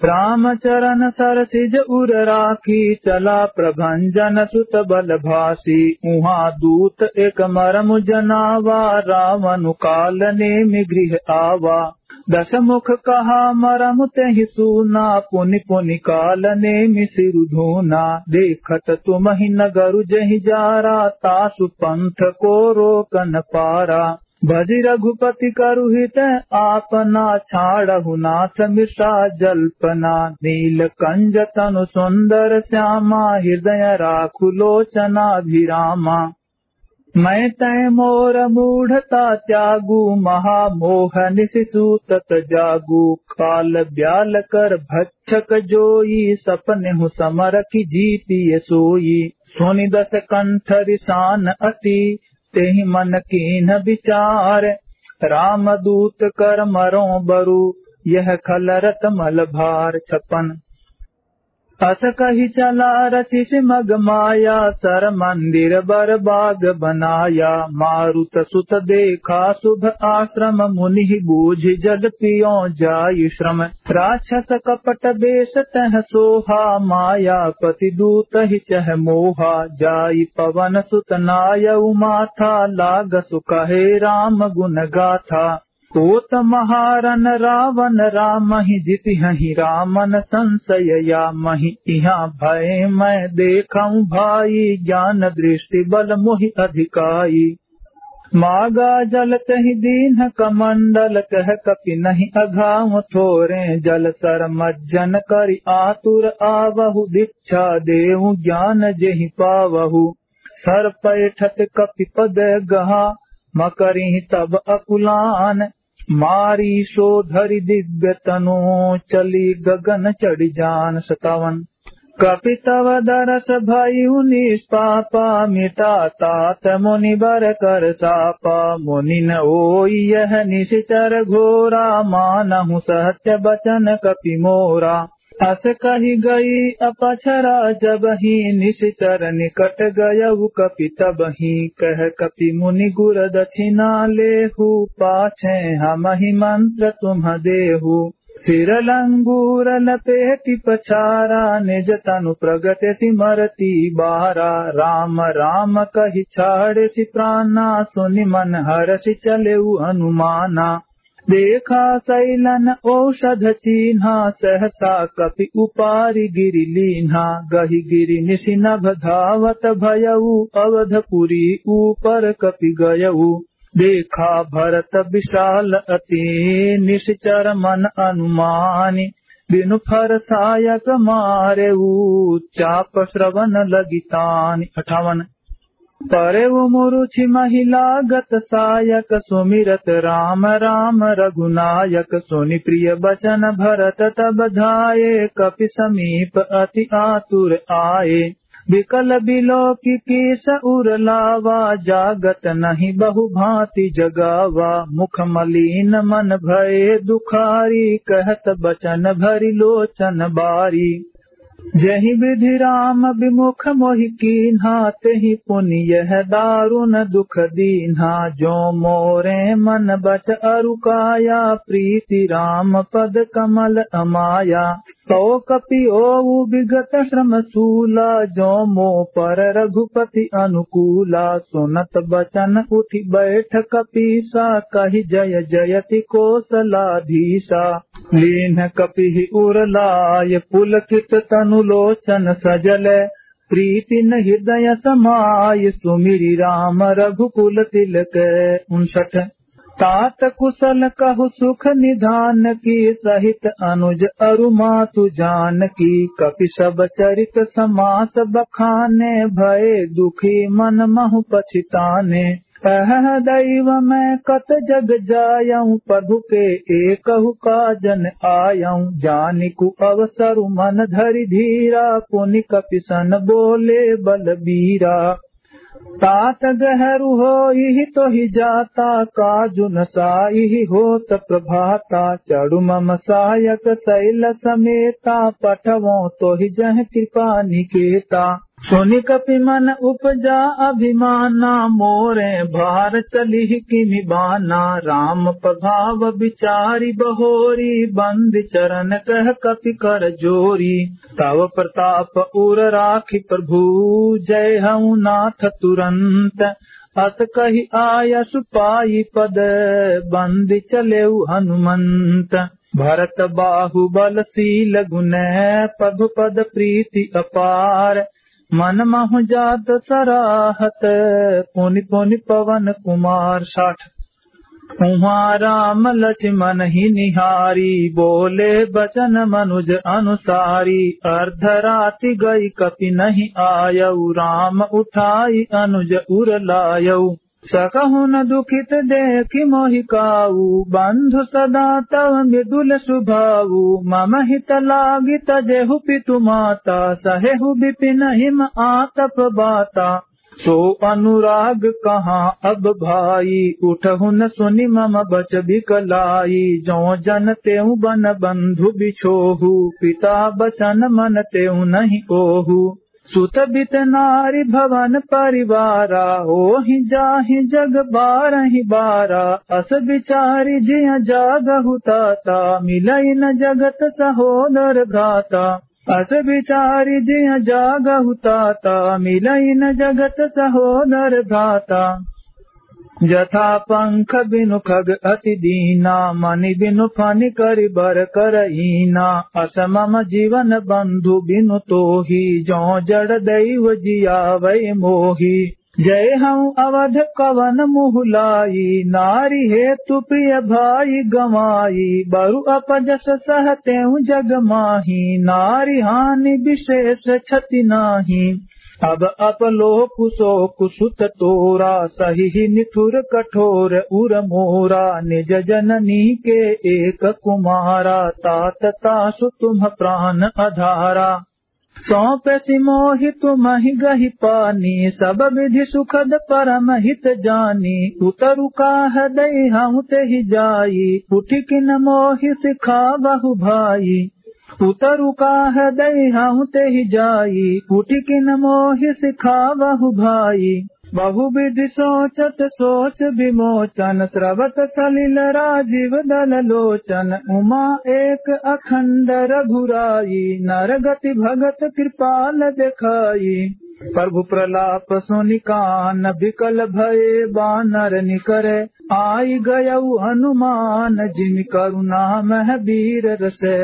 रामचरण सरसिज उर राखी, चला प्रभंजन सुत बल भासी। उहाँ दूत एक मरम जनावा, रावण काल नेमि गृह आवा। दस मुख कहा मरम तेहि सूना, पुनि पुनि काल नेमि सिरु धूना। देखत तुमहि नगरु जहि जारा, तासु पंथ को रोक न पारा। भजि रघुपति करुहित आपना, छाड़हु नाथ मिषा जल्पना। नील कंज तनु सुंदर श्यामा, हृदय राखु लोचनाभिरामा। मैं तय मोर मूढ़ता त्यागू, महामोह निशिसूत जागू। काल ब्याल कर भक्षक जोई, सपने हु समर की जीतिय सोई। सुनि दस कंठ रिसान अति, तेहि मन कीन विचार। रामदूत कर मरो बरु, यह खलरत मल भार। 56 अस कही चला रचिस मग माया, सर मंदिर बर बाग बनाया। मारुत सुत देखा शुभ आश्रम, मुनि बूझि जल पियो जाय श्रम। राक्षस कपट बेश तह सोहा, माया पति दूत ही चह मोहा। जाय पवन सुत नायउ माथा, लाग सुकहे राम गुण गाथा। कोत महारन रावण रामहि, जितिहि रामन संशय यामहि। इहाँ भय मैं देखऊँ भाई, ज्ञान दृष्टि बल मोहि अधिकाई। मागा जल तहि दीन कमंडल, कह कपि नहीं अघाव थोरे। जल सर मज्जन करि आतुर आवहु, दीक्षा देहु ज्ञान जेहि पावहु। सर पैठत कपि पद गहा, मकरिहि तब अकुलान। मारी सो धरि दिव्य तनु, चली गगन चढ़ी जान। 57 कपि तव दरस भयउ निष्पापा, मिटा तात मुनि बर कर सापा। मुनि न ओई यह निशिचर घोरा, मानहु सत्य बचन कपि मोरा। अस कही गई अपछरा जबहि, निशिचर निकट गयउ कपि तबहि। कह कपि मुनि गुर दक्षिणा लेहु, पाछे हमहि मंत्र तुम देहु। सिर लंगूर लपेटि पछारा, निज तनु प्रगट सिमरति बारा। राम राम कहि छाड़ि प्राणा, सुनि मन हरषि चलेउ हनुमाना। देखा सैलन औषध चीन्हा, सहसा कपि उपारि गिरि लीन्हा। गहि गिरि निशि नभ धावत भयउ, अवधपुरी ऊपर कपि गयउ। देखा भरत विशाल अति, निश्चर मन अनुमानि। बिनु फर सायक मारेऊ, चाप श्रवण लगितानि। 58 परेउ मुरुचि महिला गत सायक, सुमिरत राम राम रघुनायक। सुनि प्रिय बचन भरत तब धाये, कपि समीप अति आतुर आए। विकल बिलोकि कीस उर लावा, जागत नहीं बहु भांति जगावा। मुख मलिन मन भये दुखारी, कहत बचन भरि लोचन बारी। जहि विधि राम विमुख मोहि कीन्हा, तेहि पुनि यह दारुण दुख दीन्हा। जो मोरे मन बच अरु काया, प्रीति राम पद कमल अमाया। तो कपि ओऊ विगत श्रम सूला, जो मो पर रघुपति अनुकूला। सुनत बचन उठि बैठ कपीसा, कहि जय जयति कौशलाधीसा। लीन कपि उरलाय पुलकित तनु लोचन सजल। प्रीति न हृदय समाय, सुमिरि राम रघुकुल तिलक। 59 तात कुशल कहु सुख निधान की, सहित अनुज अरु मातु जानकी। कपि सब चरित समास बखाने, भये दुखी मन महु पछिताने। अह दैव मैं कत जग जायऊं, प्रभु के एकहु काजन आयऊं। जानिकु अवसरु मन धरि धीरा, पुनि कपि सन बोले बलबीरा। तात गहरु होई तोहि जाता, काजु न साई होत प्रभाता। चढ़ु मम सायक शैल समेता, पठवों तोहि जह कृपा निकेता। सुनि कपि मन उपजा अभिमाना, मोरे भार चलिहि किमि बाना। राम प्रभाव विचारि बहोरी, बंद चरण कह कपि कर जोरी। तव प्रताप उर राखि प्रभु, जय हऊँ नाथ तुरंत। अस कहि आयसु पाई पद, बंद चलेउ हनुमंत। भरत बाहुबलशील गुण, प्रभु पद प्रीति अपार। मन महु जात सराहत, पुनि पुनि पवन कुमार। 60 उहाँ राम लक्ष्मण ही निहारी, बोले बचन मनुज अनुसारी। अर्धराति गई कपि नहीं आयऊ, राम उठाई अनुज उर लायऊ। सकहु न दुखित देखि मोहि काऊ, बंधु सदा तव मृदुल स्वभाऊ। मम हित लागी तजेहु पितु माता, सहेहु विपिन हिम आतप बाता। सो अनुराग कहाँ अब भाई, उठहु न सुनि मम बच बिकलाई। जो जन तेहु बन बंधु बिछोहु, पिता बचन मन तेहु नहीं ओहु। सुत बित नारी भवन परिवारा, ओहि जाहि जग बारहि बारा। अस विचारि जिय जागहु ताता, मिलई न जगत सहोदर भ्राता। अस विचारि जिय जागहु ताता, मिलई न जगत सहोदर भ्राता। जथा पंख बिनु खग अति दीना, मनि बिनु फनि करि बर करहीना। अस मम जीवन बंधु बिनु तोही, जो जड़ दैव जियावै मोही। जय हऊँ अवध कवन मुहुलाई, नारी हेतु प्रिय भाई गवाई। बरु अपजस सहतेउ जग माही, नारी हानि विशेष क्षति नाही। अब अपलोक शोक सुत तोरा, सही निठुर कठोर उर मोरा। निज जननी के एक कुमारा, तात तासु तुम प्राण अधारा। सौंपे मोहि तुमहि गहि पानी, सब विधि सुखद परम हित जानी। उतरु काह दई हऊँ तेहि जाई, उठि किन मोहि सिखावहु भाई। उतरु काह दई हऊँ तेहि जाई, उठि किन मोहि सिखावहु भाई। बहुविधि सोचत सोच विमोचन, स्रवत सलिल राजीव दल लोचन। उमा एक अखंड रघुराई, नर गति भगत कृपाल देखाई। प्रभु प्रलाप सुनि कान बिकल भये, बानर निकरे आई गयऊ हनुमान। जिमि करुणा मह वीर रसे।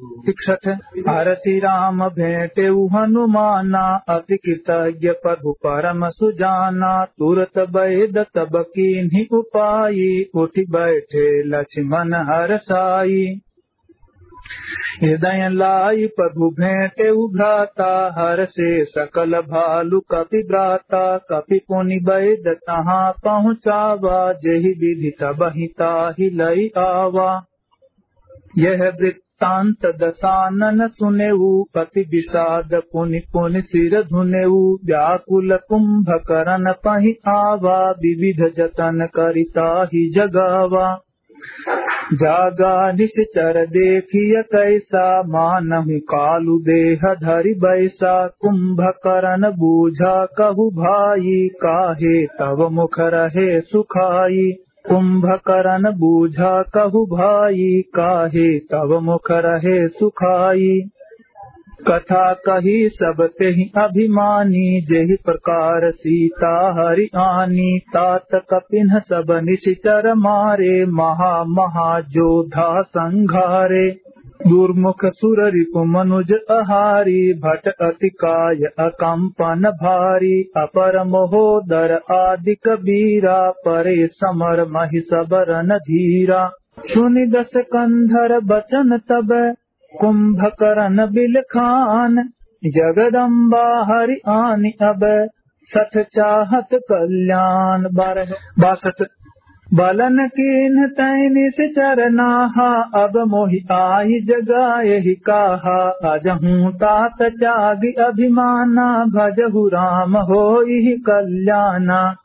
61 हरषि राम भेंटेउ हनुमाना, अति कृतज्ञ प्रभु परम सुजाना। तुरत बैद तब कीन्ही उपाई, उठि बैठे लक्ष्मण हरसाई। हृदय लाई प्रभु भेंटेउ भ्राता, हर्षे सकल भालु कपि भ्राता। कपि पुनि बैद तहाँ पहुँचावा, जेहि विधि तबहि ताहि लई आवा। यह वृत्तांत दसानन सुनेऊ, पति विषाद पुनि पुनि सिर धुनेऊ। व्याकुल कुंभकर्ण पहि आवा, विविध जतन करि ताहि जगावा। जागा निश्चर देखिय कैसा, मानहु कालु देह धरि बैसा। कुंभकर्ण बूझा कहु भाई, काहे तव मुख रहे सुखाई। कुंभकर्ण बूझा कहु भाई, काहे तव मुख रहे सुखाई। कथा कही सब तेहि अभिमानी, जेहि प्रकार सीता हरि आनी। तात कपिन सब निशिचर मारे, महा महा जोधा संघारे। दुर्मुख सुर रिपु मनुज अहारी, भट अति काय अकंपन भारी। अपर महोदर आदि कबीरा, परे समर महि सब रन धीरा। सुनि दस कंधर बचन तब, कुंभकर्ण बिलखान। जगदम्बा हरि आनि अब, सठ चाहत कल्याण। 62 बलन कीन्ह तै निश्चर नाहा, अब मोहि आहि जगायहि काहा। अजहूँ तात त्यागी अभिमाना, भजहु राम होई कल्याणा।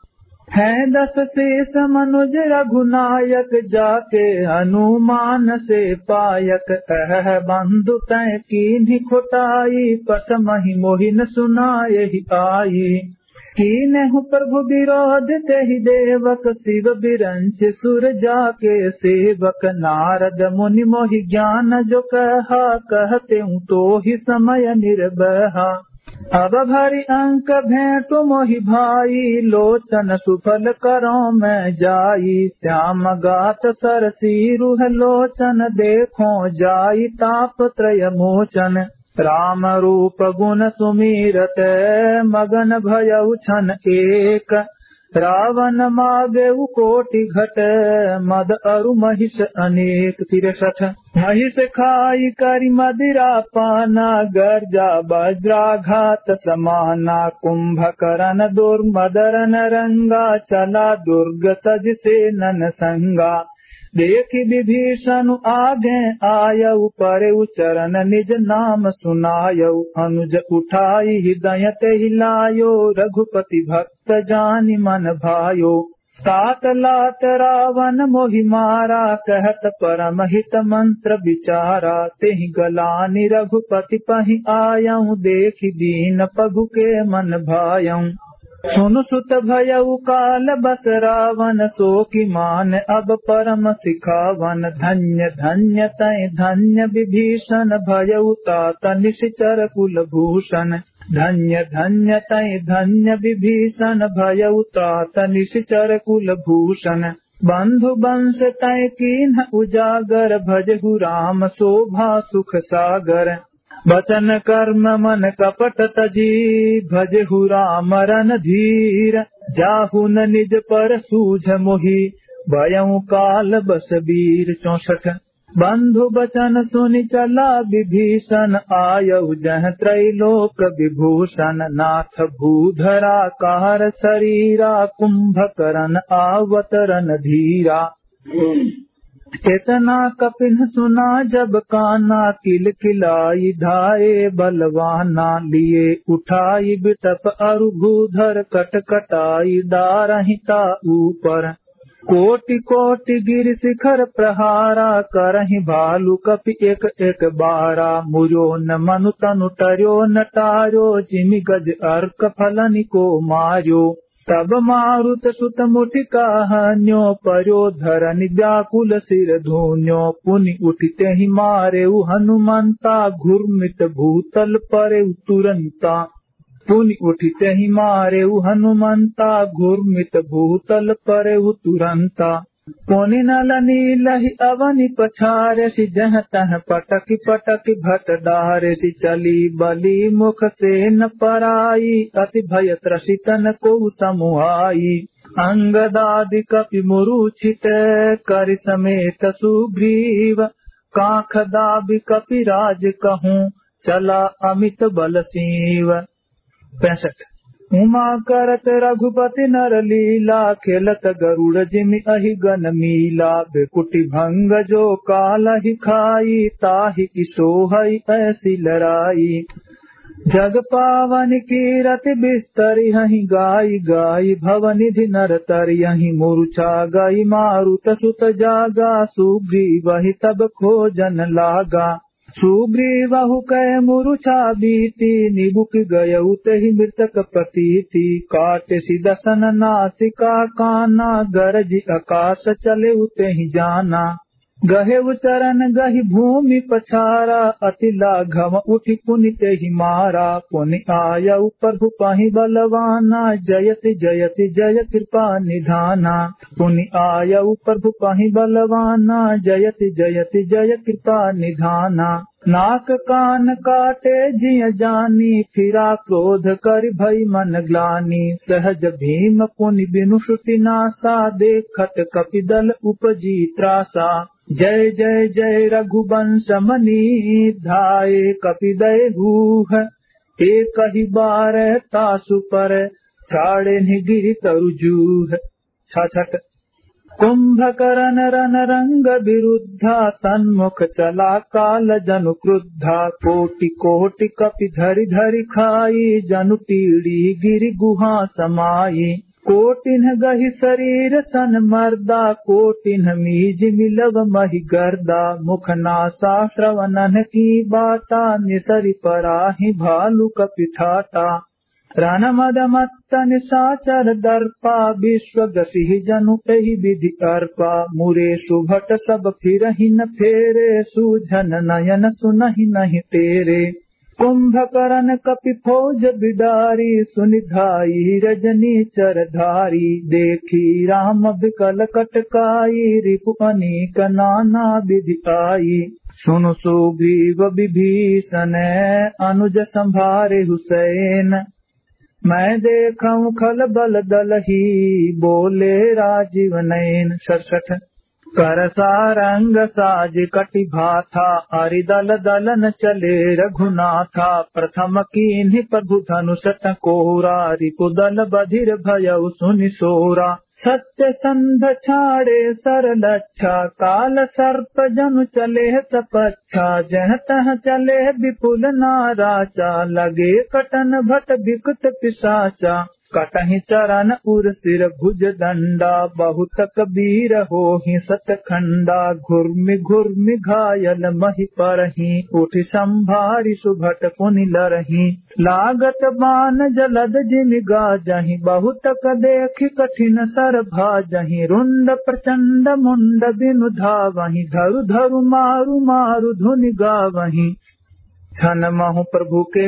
है 10 शेष मनुज रघुनायक, जाके हनुमान से पायक। कह बंधु तै कीन्ही खुटाई, पट मही मोहिन सुनाए ही आई। कीन्हु प्रभु विरोध तेहि देवक, शिव बिरंच सुर जाके सेवक। नारद मुनि मोहि ज्ञान जो कहा, कहते तो ही समय निर्बहा। अब भरी अंक भेंटु मोहि भाई, लोचन सुफल करो मैं जाई। श्याम गात सरसी रुह लोचन, देखो जाई ताप त्रय मोचन। राम रूप गुण सुमीरत, मगन भयउ छन एक। रावण मागेउ कोटि घट, मद अरु महिष अनेक। 63 महिष खाई करि मदिरा पाना, गर्जा वज्राघात समाना। कुंभकर्ण दुर्मदरन रंगा, चला दुर्ग तज सेनन संगा। देखि विभीषण आगे आयउ, परेउ चरण निज नाम सुनायउ। अनुज उठाई हृदय तेहि लायो, रघुपति भक्त जानि मन भायो। तात लात रावण मोहि मारा, कहत परम हित मंत्र विचारा। तेहि गलानि रघुपति पहि आयउ, देखि दीन पगु के मन भायउ। सुनु सुत भयउ काल बस रावण, सो कि मान अब परम सिखावन। धन्य धन्य तै धन्य विभीषण, भयउ तात निश्चर कुल भूषण। धन्य धन्य तै धन्य विभीषण, भयउ तात निश्चर कुल भूषण। बंधु बंश तै कीन्ह उजागर, भजहु राम शोभा सुख सागर। बचन कर्म मन कपट तजी, भजहु राम रणधीर। जाहु न निज पर सूझ मोहि, भयउ काल बस वीर। 64 बंधु बचन सुनि चला विभीषण, आयउ जह त्रैलोक विभूषण। नाथ भूधरा कार शरीरा, कुंभकर्ण आवत रणधीरा। इतना कपिन सुना जब काना, किल किलाई धाये बलवाना। लिए उठाई बिटप अरु भूधर, कट कटाई दारहिता ऊपर। कोटि कोटि गिर शिखर प्रहारा, करहि भालु कपि एक एक बारा। मुरो न मनु तनु टर्यो न टार्यो, जिमि गज अर्क फलनि को मार्यो। तब मारुत सुत मुठि काहन्यो, पर्यो धरनि व्याकुल सिर धून्यो। पुनि उठिते ही मारेउ हनुमंता, घुर्मित भूतल परेउ तुरंता। पुनि उठिते ही मारेउ हनुमंता, घुर्मित भूतल परेउ तुरंता। पुनि नल नीलहि अवनि पछारेसि, जह तह पटकि पटकि भट डारेसि। चली बली मुख से न पराई, अति भय त्रसितन को समुहाई। अंगदादि कपि मूर्छित, करि समेत सुग्रीव। काख दाबि कपि राज कहूँ, चला अमित बल सीव। 65 उमा करत रघुपति नर लीला, खेलत गरुड़ जिमि अहि गन मीला। बेकुटि भंग जो कालहि खाई, ताहि की सोहई ऐसी लड़ाई। जग पावन कीरति बिस्तरि, हहि गाई गाई भवनिधि नर तरियहि। मूर्छा गई मारुत सुत जागा, सुग्रीवहि तब खोजन लागा। सुग्रीवहु कै मूर्छा बीती, निबुक गयउ तेहि मृतक प्रतीति। काटि दसन नासिका काना, गरजि आकाश चलेउ तेहि जाना। गहेउ चरण गहि भूमि पछारा, अति लाघव उठि पुनि तेहि मारा। पुनि आयउ प्रभु पहि बलवाना, जयति जयति जय कृपा निधाना। पुनि आयउ प्रभु पहि बलवाना, जयति जयति जय कृपा निधाना। नाक कान काटे जिय जानी, फिरा क्रोध करि भई मन ग्लानि। सहज भीम पुनि बिनु श्रुति नासा, देखत कपिदल उपजी त्रासा। जय जय जय रघुवंश मनी, धाये कपिदय भूह। एक ही बार तासु पर, छाड़े गिरि तरु जूह। 66 कुंभकर्ण रन रंग विरुद्धा, सन्मुख चला काल जनु क्रुद्धा। कोटि कोटि कपि धरि धरि खाई, जनु टीड़ी गिरि गुहा समाई। कोटिन्ह गहि शरीर सन मर्दा, कोटिन्ह मीज मिलव महि गर्दा। मुख नासा श्रवणन की बाता, निसरि पराहि भालु कपिठाटा। रण मद मत्त निशाचर दर्पा, विश्व गसिहि जनु एहि विधि अर्पा। मुरे सुभट सब फिरहि न फेरे, सूझन नयन सुनहि नहि तेरे। कुंभकर्ण कपि फौज बिडारी, सुनिधाई रजनी चरधारी। देखी राम बिकल कटकाई, रिपु अनेक नाना विधि आई। सुनु सुग्रीव विभीषण, अनुज संभारे हुसैन। मैं देखऊं खल बल दलही, बोले राजीव नयन। 67 कर सारंग साज कटि भाथा, अरिदल दलन चले रघुनाथा। प्रथम कीन्हि प्रभु धनुष टकोरा, रिपुदल बधिर भयउ सुनि सोरा। सत्य संध छाड़े सरलच्छा, काल सर्प जनु चले सपच्छा। जह तह चले विपुल नाराचा, लगे कटन भट विकट पिशाचा। कटहि चरण उर सिर भुज दंडा, बहुत कबीर होहि सतखंडा। घुर्मि घुर्मि घायल महि परहि, उठि संभारि सुभट पुनि लरहि। लागत बान जलद जिमि गाजहि, बहुत देखि कठिन सर भाजहि। रुंड प्रचंड मुंड बिनु धावहि, धरु धरु मारु मारु धुनि गावहि। छन महु प्रभु के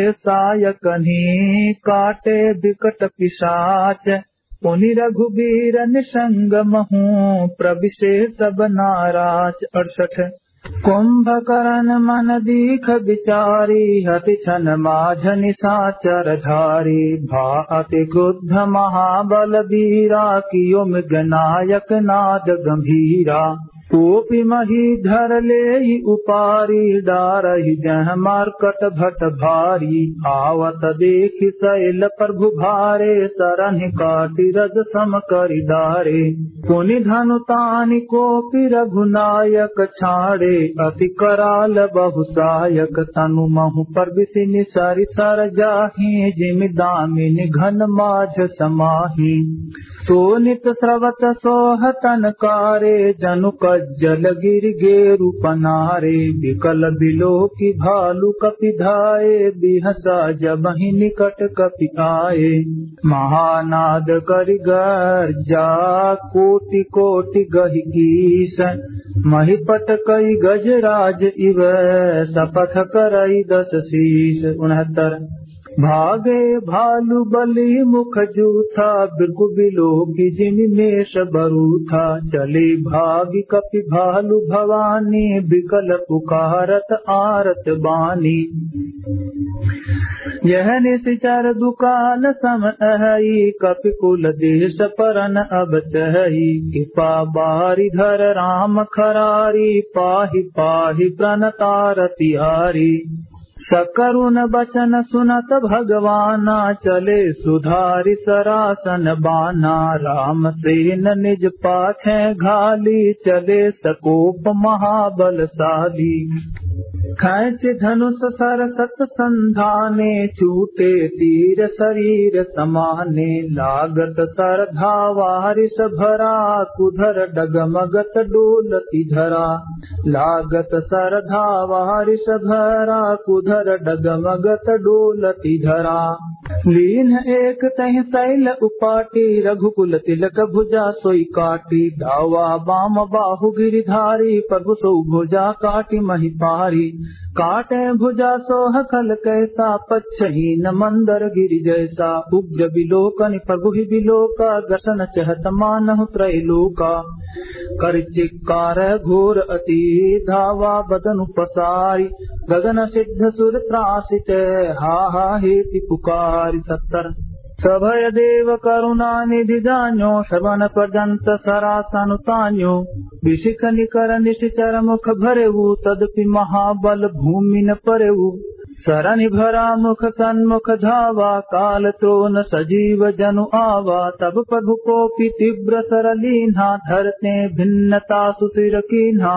सायकनि, काटे बिकट पिशाच। पुनि रघुबीर निसंग महु, प्रविशे सब नाराज। 68 कुंभकर्ण मन दीख विचारी, हति छन माझ निशाचर धारी। भा अति क्रुद्ध महाबल बीरा, कियो मृगनायक नाद गंभीरा। कोपि मही धर लेहि उपारी, डारहि जह मार्कट भट भारी। आवत देखि शैल प्रभु भारे, सरहि काटि रज सम करि डारे। पुनि धनु तानि कोपि रघुनायक, छाड़े अति कराल बहुसायक। तनु महु परबिसि निसरि सर जाहि, जिमि दामिनि घन माझ समाहि। सोनित स्रवत सोहतन कारे, जनु कज्जल गिर गेरु पनारे। बिकल बिलोकि भालु कपि धाये, बिहसा जबहि निकट कपि आए। महानाद करि गर्जा, कोटि कोटि गहि गीस। महिपट कई गजराज इव, शपथ करई 10 शीस। 69 भागे भालु बलि मुख जूथा, बिरगु बिलोकि जिमि मेष बरूथा। चले भागी कपि भालु भवानी, बिकल पुकारत आरत बानी। यह निशिचर दुकाल सम अहई, कपि कुल देश परन अब चहई। कृपा बारि धर राम खरारी, पाहि पाहि प्रणतार तिहारी। सकरुन बचन सुनत भगवाना, चले सुधारि सरासन बाना। राम सेन निज पाछे घाली, चले सकोप महाबलशाली। खैच धनुष सरसत संधाने, छूटे तीर शरीर समाने। लागत सर धावारिस भरा, कुधर डगमगत डोलति धरा। लागत सर धावारिस भरा, कुधर डगमगत डोलति धरा। लीन एक तहि शैल उपाटी, रघुकुल तिलक भुजा सोई काटी। धावा बाम बाहु गिरिधारी, प्रभु सो भुजा काटी महि पारी। काटे भुजा सोह खल कैसा, पच्छही न मंदर गिरि जैसा। उग्र बिलोकनि प्रभु ही बिलोका, गसन चहत मानहु त्रैलोका। कर चिक्कार घोर अति, धावा बदनु पसारी। गगन सिद्ध सुर त्रासित, हा हा हेति पुकारी। 70 सभय देव करुणा निधि जान्यो, श्रवण पर्यंत सरासन तान्यो। विशिख निकर निश्चर मुख भरेऊ, तदपि महाबल भूमि न परेऊ। सरनि भरा मुख सन्मुख धावा, काल तो न सजीव जनु आवा। तब प्रभु कोपि तीव्र सरलीन्हा, धरते भिन्नता सुसिर कीन्हा।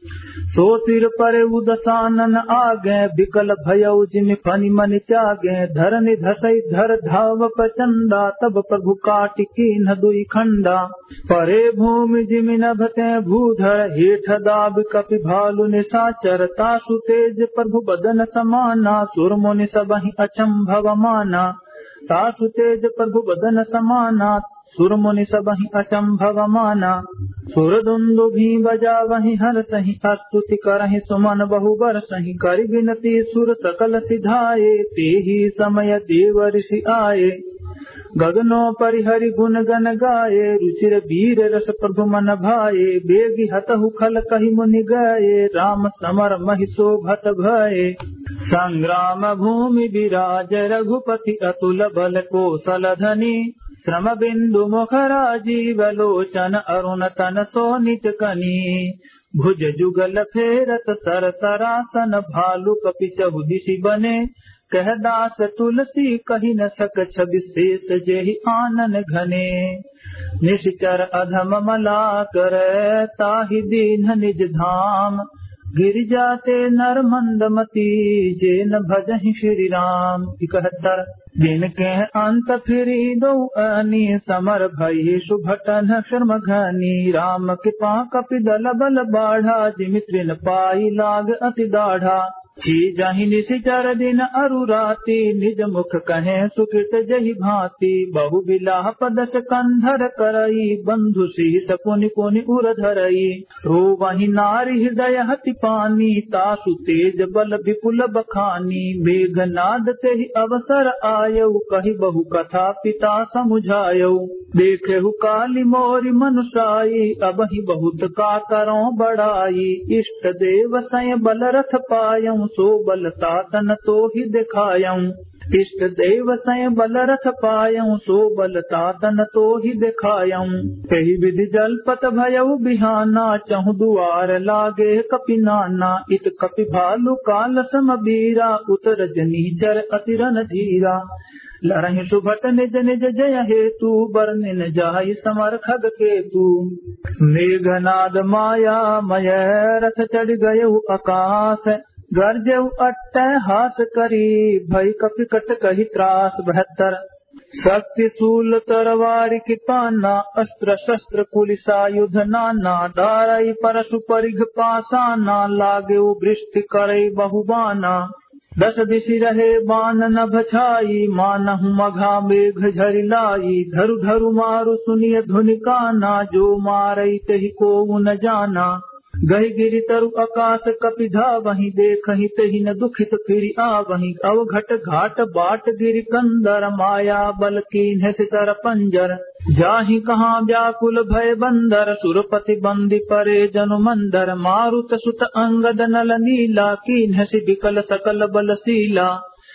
सो सिर पर उदसानन आगे विकल भयउ जिमि फनि मन त्यागे धरनि धसई धर धाव प्रचंडा तब प्रभु काटि कीन्ह दुई खंडा परे भूमि जिमि नभते भूधर हेठ दाब कपि भालु निशाचर तासु तेज प्रभु बदन समाना सुर मुनि सबहि अचंभव माना तासु तेज प्रभु बदन समाना सुर मुनि सबहि अचंभव माना सुर दुंदु भी बजा वही हर सही अस्तुति करहि सुमन बहु बर सही करि विनती सुर सकल सिधाए ते ही समय देव ऋषि आए गगनो परिहरि गुण गन गाये रुचिर वीर रस प्रभु मन भाये बेगी हतहु खल कहि मुनि गए राम समर महि शोभत भये संग्राम भूमि विराज रघुपति अतुल बल कौशल धनी श्रम बिंदु मुख राजीव लोचन अरुण तन सोनित कनी भुज जुगल फेरत सर सरासन भालु कपि चहु दिशि बने कह दास तुलसी कहि न सक छवि शेष जेहि आनन घने निश्चर अधम मला कर ताहि दीन निज धाम गिरिजाते नर मंदमती जे न भजहि श्री राम 71 दिन के अंत फिरी दो अनी समर भई सुभटन शर्म घनी राम कृपा कपि दल बल बाढ़ा जिमित्र न पाई लाग अति दाढ़ा छी जाहि निशिचर दिन अरु राति निज मुख कहे सुकृत जहि भांति बहु बिलाह पदस कंधर करई बंधु शीस पुनि पुनि उर धरई रो वही नारी हृदय हति पानी तासु तेज बल विपुल बखानी मेघनाद ते ही अवसर आयऊ कहि बहु कथा पिता समुझायऊ देखेहु काली मोरी मनुषाई अबहि बहुत का करो बड़ाई इष्ट देव सय बल रथ पायऊ सो बलता तन तो ही दिखायऊं इष्ट देव सय बल रथ पायऊं सो बलता तन तो ही दिखायऊं कही विधि जलपत भयऊ बिहाना चहु दुआर लागे कपि नाना इत कपि भालु काल सम बीरा उतर जनीचर अतिरन धीरा लरहि सुभट निज निज जय हेतु बरनिन जाहि समर खग केतु मेघनाद माया मय रथ चढ़ गयऊ आकाश गर्जऊ अट्टहास करी भई कपि कट कहि त्रास 72 शक्ति शूल तरवारी कृपाना अस्त्र शस्त्र कुलिसायुध नाना डारई परशु परिघ पासाना लागेऊ वृष्टि करई बहुबाना 10 दिशि रहे बान नभ छाई मानहु मघा मेघ झरि लाई धरु धरु मारु सुनिय धुनि काना जो मारई तहि कोउ न जाना गहि गिरि तरु आकाश कपि धावहि देखहि तहि न दुखित फिरि आवहि अवघट घाट बाट गिरि कंदर माया बल कीन्ह सिसर पंजर जाहि कहाँ व्याकुल भय बंदर सुरपति बंदी परे जनु मंदर मारुत सुत अंगद नल नीला कीन्ह सि विकल सकल बल शीला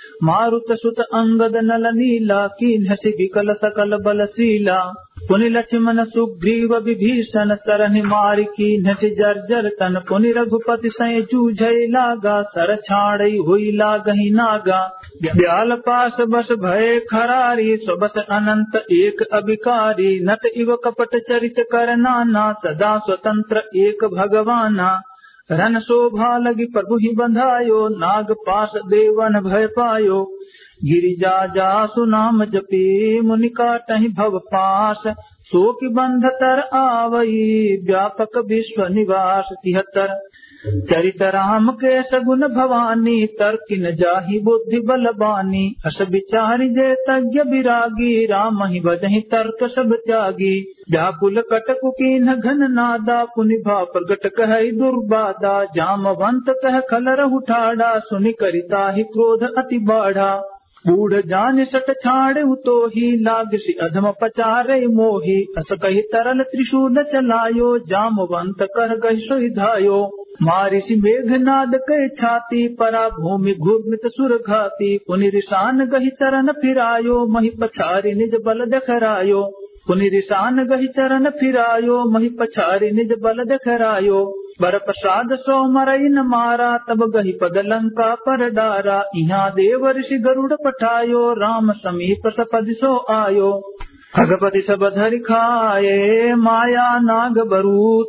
मारुत सुत अंगद नल नीला कीन्ह सि विकल सकल बल शीला पुनि लक्ष्मण सुग्रीव विभीषण सरहि मारि कीन्ह सि जर्जर तन पुनि रघुपति सय जूझै लागा सर छाड़ई हुई लागहि नागा ब्याल पास बस भय खरारी स्वबस अनंत एक अभिकारी नट इव कपट चरित कर नाना सदा स्वतंत्र एक भगवाना रन शोभा लगी प्रभु ही बंधायो नाग पास देवन भय पायो गिरिजा जासु नाम जपी मुनि काटहि भव पास सो की बंध तर आवई व्यापक विश्व निवास 73 चरित राम के सगुन भवानी तर्किन जाहि बुद्धि बलबानी अस विचारि जे तज्ञ विरागी राम ही भजहि तर्क सब त्यागी व्याकुल कटकु कीन्ह घन नादा पुनि भा प्रगट कहै दुर्बादा जामवंत कह खलरहु ठाड़ा सुनि करिता ही क्रोध अति बाढ़ा बूढ़ जान सट छाड़े तो ही लागसी अधम पचारे मोही अस कही तरल त्रिशूल चलायो जामवंत कर गहि सोई धायो मारिसि मेघनाद कै छाती परा भूमि घूर्मित सुर घाती पुनि रिसान गहि चरण फिरायो महि पछारि निज बल देखरायो पुनि रिसान गहि चरण फिरायो महि पछारि निज बल देखरायो बर प्रसाद सो मरई न मारा तब गहि पग लंका पर डारा इहाँ देव ऋषि गरुड़ पठायो राम समीप सपदि सो आयो भगपति सब धरि खाये माया नाग बरूथ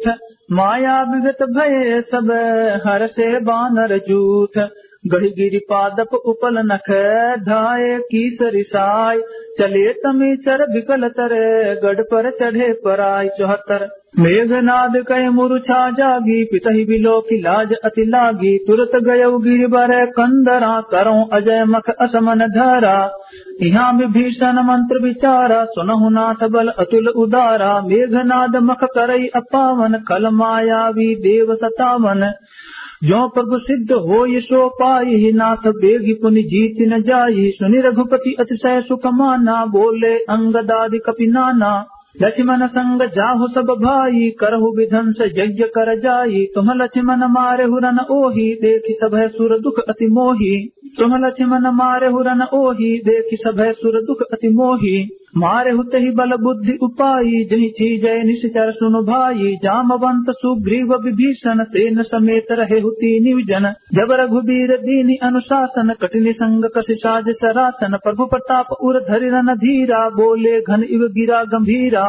माया विगत भये सब हर से बानर जूथ। गढ़ गिरि पादप उपल नख धाये कीस रिसाय। चले तमीचर विकल तरे गढ़ पर चढ़े पराय। 74 मेघनाद कय मुरुछा जागी पितहि बिलो की लाज अति लागी। तुरत गयउ गिरिबर कंदरा करो अजय मख असमन धरा। यहाँ विभीषण मंत्र विचारा सुनहु नाथ बल अतुल उदारा। मेघनाद मख करई अपावन खल मायावी देव 57 जो प्रभु सिद्ध हो सो पाई नाथ बेगी पुनि जीत न जाई। सुनि रघुपति अतिशय सुख माना बोले अंगदादि कपि नाना। लक्ष्मण संग जाहु सब भाई करहु विधंस यज्ञ कर जाई। तुम लक्ष्मण मारे हुरन ओहि देखि सभय सुर दुख अति मोही। तुम लक्ष्मण मारे हुरन ओहि देखि सभय सुर दुख अति मोही। मारे हुते ही बल बुद्धि उपाई जहि चीजय निश्चर सुनु भाई। जामवंत सुग्रीव विभीषण सेन समेत रहे हुती निवजन। जब रघुबीर दीनि अनुशासन कठिन संग कस साज सरासन। प्रभु प्रताप उर धरि रन धीरा बोले घन इव गिरा गंभीरा।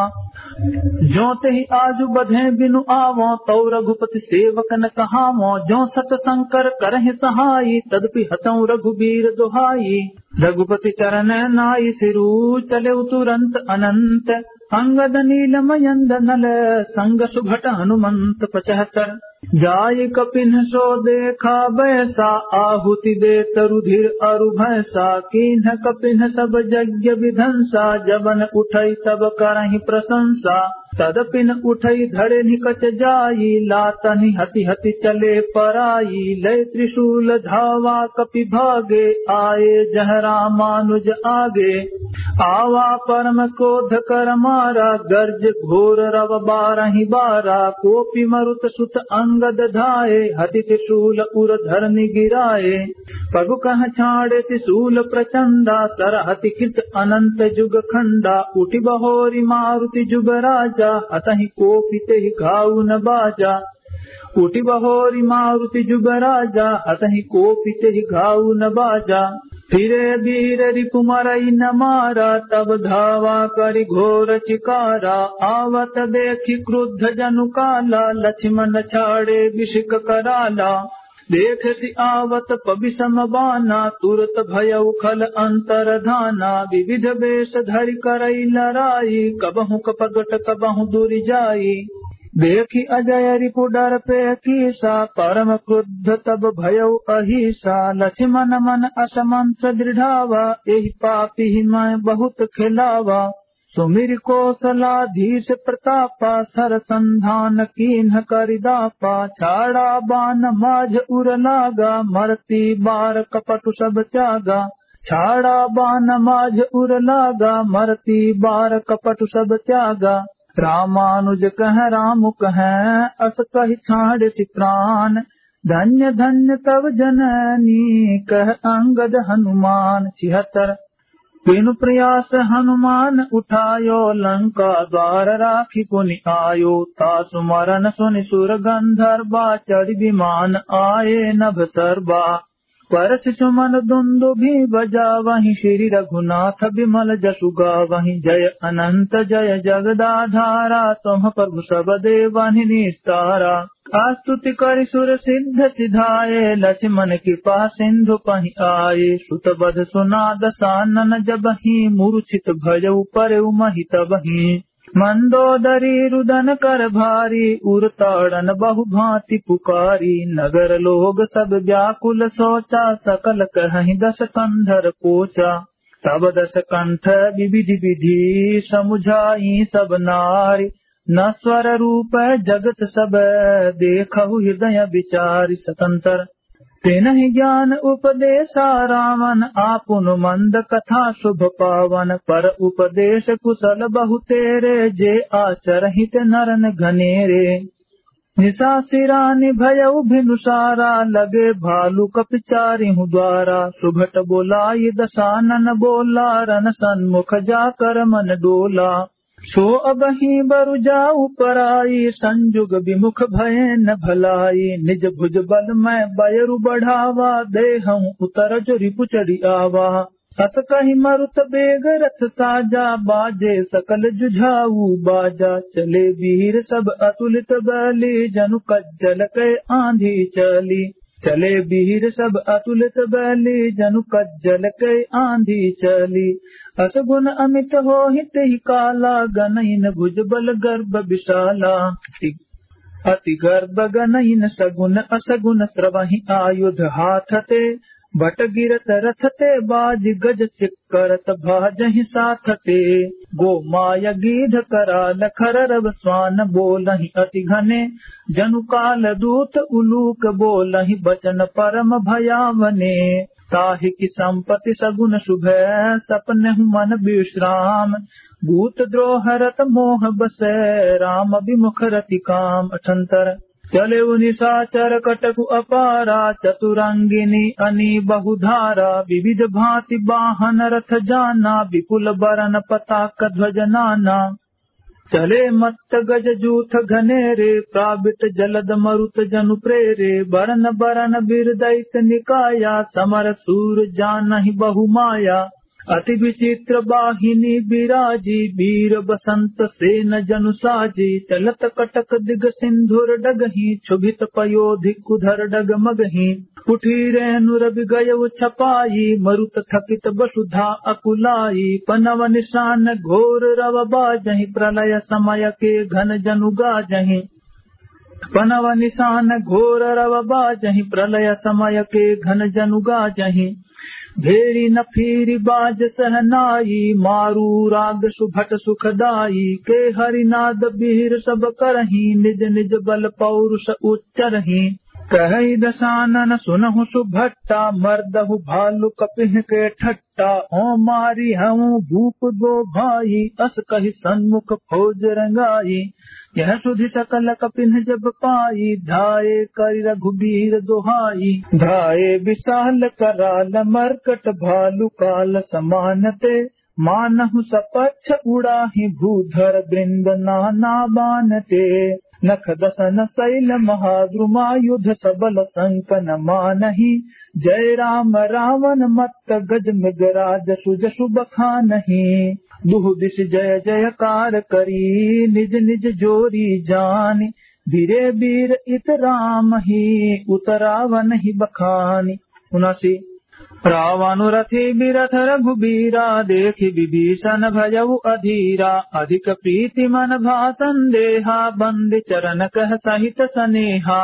जो तेहि आजु बधे बिनु आवो तौ रघुपति सेवक न कहावो। जो सत शंकर करहि सहाई तदपि हतौ रघुबीर दुहाई। रघुपति चरण नाई सिरु चले तुरंत अनंत। अंगद नील मयंद नल संग सुभट हनुमंत। 75 जाय कपिन सो देखा बैसा आहुति दे तरुधिर अरु भैसा। कीन्ह कपिन सब यज्ञ विधंसा जबन उठई तब करहि प्रशंसा। तदपिन उठई धरे निकच जाई लातनि हति हति चले पराई। लय त्रिशूल धावा कपि भागे आए जह रामानुज आगे। आवा परम क्रोध कर मारा गर्ज घोर रव बारहि बारा। कोपि मरुत सुत अंगद धाये हति त्रिशूल उर धरनि गिराए। पगु कह छाड़े त्रिशूल प्रचंडा सरहति कृत अनंत जुग खंडा। उठि बहोरी मारुति जुग राजा अतहि कोपि तेहि घाउ न बाजा। उठि बहोरी मारुति जुग राजा अतहि कोपि तेहि घाउ न बाजा। फिरे वीर रिपु मरई न मारा तब धावा करि घोर चिकारा। आवत देखि क्रुद्ध जनु काला लक्ष्मण छाड़े विषिक कराला। देख सि आवत पबिसम बाना तुरत भयउ खल अंतर धाना। विविध वेश धरि करई लड़ाई कबहु कपगट कबहु दूरि जाई। देखी अजय रिपु डर पे कीसा परम क्रुद्ध तब भयउ अहिसा। लक्ष्मण मन असमंत्र दृढ़ावा एहि पापी मैं बहुत खिलावा। सुमिर कौशलाधीश प्रतापा सर संधान कीन्ह करिदापा। छाड़ा बान माझ उर लागा मरती बार कपटु सब त्यागा। छाड़ा बान माझ उर लागा मरती बार कपटु सब त्यागा। रामानुज कह राम कह अस कहि छाड़ सि प्राण। धन्य धन्य तव जननी कह अंगद हनुमान। 76 बिनु प्रयास हनुमान उठायो लंका द्वार राखी पुनि आयो। तासु मरन सुनि सुर गंधर्वा चढ़ विमान आए नभ सर्वा। परस सुमन दुंदुभि बजा वहीं श्री रघुनाथ बिमल जसु गावहीं। जय अनंत जय जगदाधारा तुम प्रभु सब देवानि निस्तारा। आस्तुति करि सुर सिद्ध सिधाए लक्ष्मण कृपा सिंधु पहि आए। सुत बध सुनाद सानन जबहि मूर्छित भयउ परउ महि तबहि। मंदोदरी रुदन कर भारी उर ताड़न बहु भांति पुकारी। नगर लोग सब व्याकुल सोचा सकल कहहि दस कंधर पोचा। तब दस कंठ विविधि विधि समुझाई सब नारी। न स्वर रूप जगत सब देखहु हृदय विचारि। 77 तेनहि ज्ञान उपदेशा रावण आपुन मंद कथा शुभ पावन। पर उपदेश कुशल बहु तेरे जे आचरहित नरन घनेरे। निशा सिरानि भयउ भिनुसारा लगे भालू कपिचारिहु द्वारा। सुभट बोलाई दसानन बोला रन सन्मुख जाकर मन डोला। सो अबहि बरु जाऊ पराई संजुग विमुख भय न भलाई। निज भुज बल मैं बयरु बढ़ावा देहऊँ उतर जो रिपु चढ़ी आवा। अस कहि मरुत बेग रथ साजा, बाजे सकल जुझाऊ बाजा। चले वीर सब अतुलित बली, जनु कज्जल कै आंधी चली। चले वीर सब अतुलित बली, जनु कज्जल कै आंधी चली। अस गुण अमित होहि तेहि काला, गनहिन भुजबल गर्भ विशाला। अति गर्भ गनहिन सगुन असगुन, स्रवहि आयुध हाथ ते। भट गिरत रथ ते, बाज गज चिक्करत भाजहि साथ ते। गो माया गीध कराल खररव, स्वान बोलहि अति घने। जनु काल दूत उलूक, बोलहि बचन परम भयावने। ताहि की संपत्ति सगुन शुभ, सपनेहु मन विश्राम। भूत द्रोह रत मोह बसै, राम विमुख रति काम। अठंतर चले निशाचर कटकु अपारा, चतुरंगिनी अनी बहुधारा। विविध भांति वाहन रथ जाना, विपुल बरन पताक ध्वज नाना। चले मत्त गज जूथ घनेरे, प्राबित जलद मरुत जनु प्रेरे। बरन बरन बीर दैत निकाया, समर सूर जानहि बहु माया। अति विचित्र बाहिनी बिराजी, वीर बसंत सेन जनु साजी। चलत कटक दिग सिंधुर डगही, क्षुभित पयोधि कुधर डग मगही। उठी रेणु रवि गयउ छपाई, मरुत थकित वसुधा अकुलाई। पनव निशान घोर रव बाजहि, प्रलय समय के घन जनु गाजहि। पनव निशान घोर रव बाजहि, प्रलय समय के घन जनु गाजहि। घेरी न फिरी बाज सहनाई, मारू राग सुभट सुखदाई। के हरिनाद बीर सब करही, निज निज बल पौरुष उच्चरही। कहि दशानन सुनहु सुभट्टा, मर्दहु भालु कपिह के ठट्टा। ओ मारी हूँ भूप दो भाई, अस कहि सन्मुख फौज रंगाई। यह सुधि सकल कपिन जब पाई, धाये करि रघुबीर दुहाई। धाये विशाल कराल मरकट, भालु काल समानते। मानहु सपच्छ उड़ाहि, भूधर वृंद नाना बानते। नख दसन शैल महाद्रुमायुध, सबल संकन मानहि। जय राम रावण मत्त गज मृगराज, सुजसु बखानहि। दुहु दिश जय जयकार करी, निज निज जोरी जानि। धीरे वीर इत राम ही, उतरावन ही बखानी। 79 रावण रथि बिरथ रघुबीरा, देखि विभीषण भयउ अधीरा। अधिक प्रीति मन भा संदेहा, बंदि चरण कह सहित सनेहा।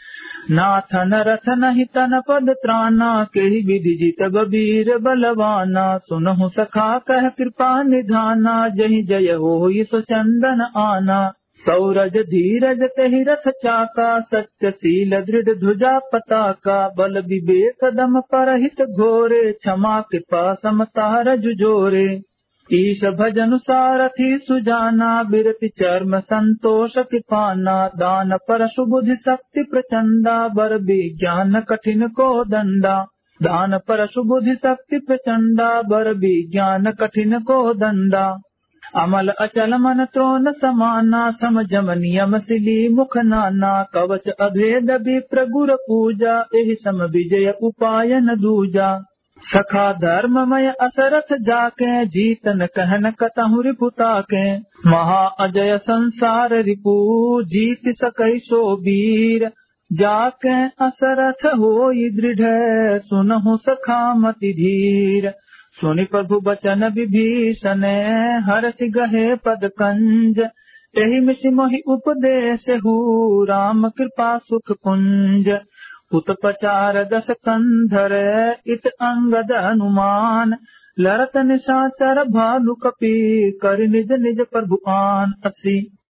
नाथन रथ नहि तन पद त्राना, केहि विधि जितब वीर बलवाना। सुनहु सखा कह कृपा निधाना, जहि जय होई सो चंदन आना। सौरज धीरज तेहि रथ चाका, सत्यशील दृढ़ ध्वजा पताका। बल विवेक दम परहित घोरे, क्षमा कृपा समता रजु जोरे। ईश भजनु सारथी सुजाना, बिरति चर्म संतोष कृपाना। दान पर सुबुधि शक्ति प्रचंडा, बर विज्ञान कठिन को दंडा। दान पर सुबुधि शक्ति प्रचंडा, बर विज्ञान कठिन को दंडा। अमल अचल मन त्रोन समाना, सम जम नियम सिली मुख नाना। कवच अभेद विप्र गुर पूजा, एहि सम विजय उपाय न दूजा। सखा धर्ममय असरथ जाके, जीतन कहन कतहु रिपुता के। महा अजय संसार रिपु, जीत सकै सो वीर। जाके असरथ होई दृढ़, सुनहु सखा मति धीर। सुनि प्रभु बचन विभीषण, हरषि गहे पद कंज। एहि मिषि मोहि उपदेशहु, राम कृपा सुख पुंज। उत्पचार दस कंधर, इत अंगद हनुमान। लरत निशाचर भालु कपि, कर निज निज प्रभु आन। 80